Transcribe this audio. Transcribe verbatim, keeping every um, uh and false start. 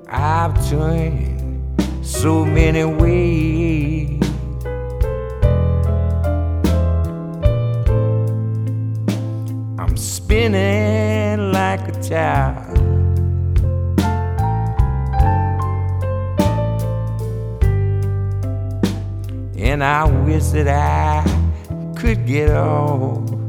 I've turned so many ways. I'm spinning like a top, and I wish that I could get off.